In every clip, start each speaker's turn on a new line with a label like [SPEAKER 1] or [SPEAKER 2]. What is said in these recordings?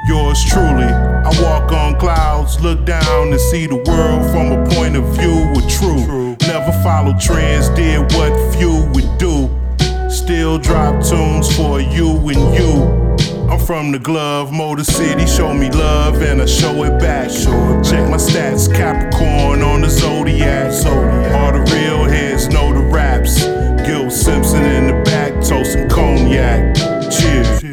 [SPEAKER 1] Yours truly. I walk on clouds, look down and see the world from a point of view with true. Never followed trends, did what few would do. Still drop tunes for you and you. I'm from the glove, Motor City, show me love and I show it back. Check my stats, Capricorn on the Zodiac. All the real heads know the raps. Gil Simpson in the back, toasting cognac. Cheers.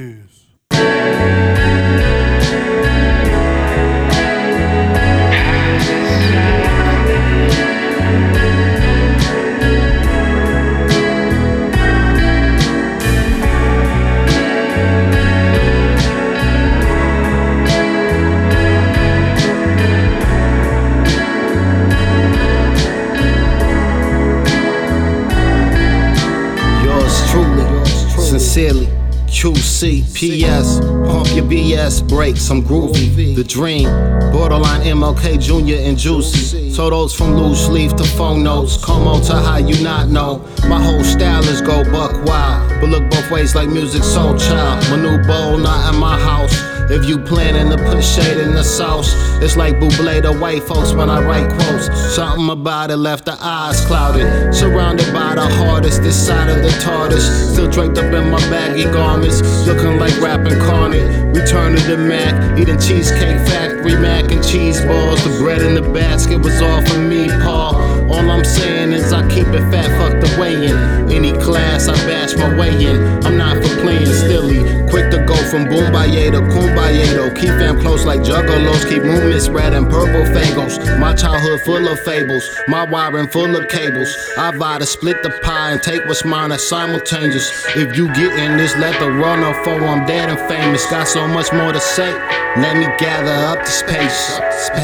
[SPEAKER 2] Sincerely, QC, PS, pump your BS brakes, I'm groovy. The dream, borderline MLK Jr. and Juicy. Totos from loose leaf to phone notes, Como to how you not know. My whole style is go buck wild, but look both ways like music soul child. My new bowl not in my house. If you planning to put shade in the sauce, it's like Bublé to white folks when I write quotes. Something about it left the eyes clouded. Surrounded by the hardest, this side of the TARDIS. Still draped up in my baggy garments, looking like rap incarnate. Return to the Mac, eating Cheesecake Factory, mac and cheese balls. The bread in the basket was all for me, Paul. All I'm saying is I keep it fat, fuck the weigh-in. Any class, I bash my way in. I'm not for playing stilly. Quick to go from Boombaye to Kumbaya though. Keep them close like juggalos. Keep movement spreading purple fagos. My childhood full of fables. My wiring full of cables. I buy to split the pie and take what's mine as simultaneous. If you get in this, let the runner for I'm dead and famous. Got so much more to say. Let me gather up the space.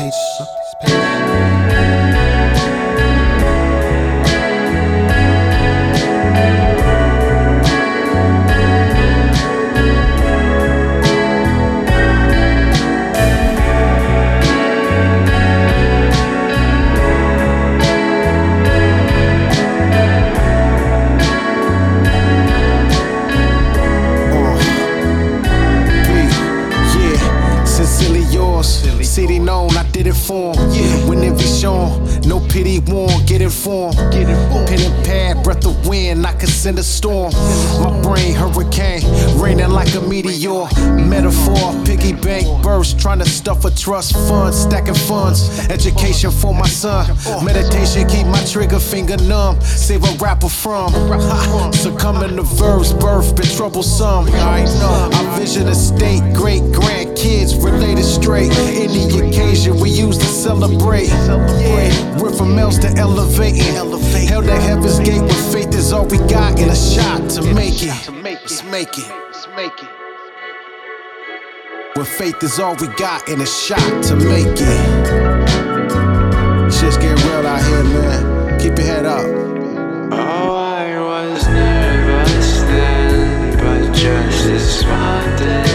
[SPEAKER 3] City known, I did it for him. When it be shown, no pity warn, get informed. Pen and pad, breath of wind, I could send a storm. My brain hurricane, raining like a meteor. Metaphor, piggy bank burst, trying to stuff a trust fund, stacking funds. Education for my son, meditation keep my trigger finger numb. Save a rapper from succumbing to verbs, birth been troublesome. I vision a state, great grandkids related straight. Any occasion we used to celebrate. We're from else to elevating. Held the heaven's gate with faith is all we got and a shot to make it. Let's make it. With faith is all we got and a shot to make it. Shit's getting real out here, man. Keep your head up.
[SPEAKER 4] Oh, I was nervous then, but just as smart.